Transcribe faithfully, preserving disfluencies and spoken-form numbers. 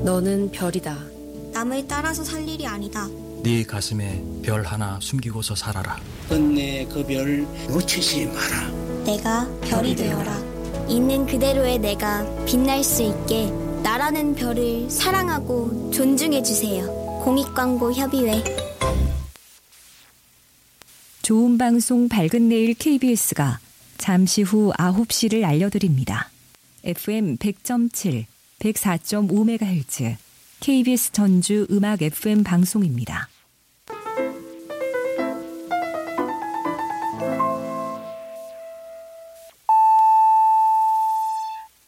너는 별이다. 남을 따라서 살 일이 아니다. 네 가슴에 별 하나 숨기고서 살아라. 끝내 그 별 놓치지 마라. 내가 별이 되어라. 있는 그대로의 내가 빛날 수 있게 나라는 별을 사랑하고 존중해주세요. 공익광고협의회. 좋은 방송 밝은 내일 케이비에스가 잠시 후 아홉 시를 알려드립니다. 에프엠 백 점 칠, 백사 점 오 메가헤르츠 케이비에스 전주 음악 에프엠 방송입니다.